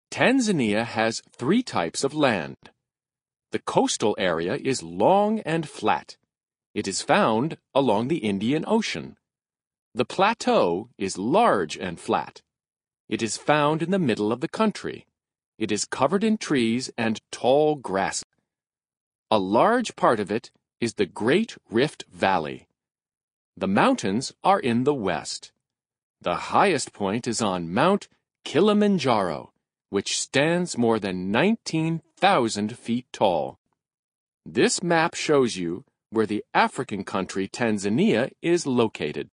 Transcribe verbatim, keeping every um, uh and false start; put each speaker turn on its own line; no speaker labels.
Tanzania has three types of land. The coastal area is long and flat. It is found along the Indian Ocean. The plateau is large and flat. It is found in the middle of the country. It is covered in trees and tall grass. A large part of it is the Great Rift Valley. The mountains are in the west. The highest point is on Mount Kilimanjaro, which stands more than nineteen thousand feet tall. This map shows you where the African country Tanzania is located.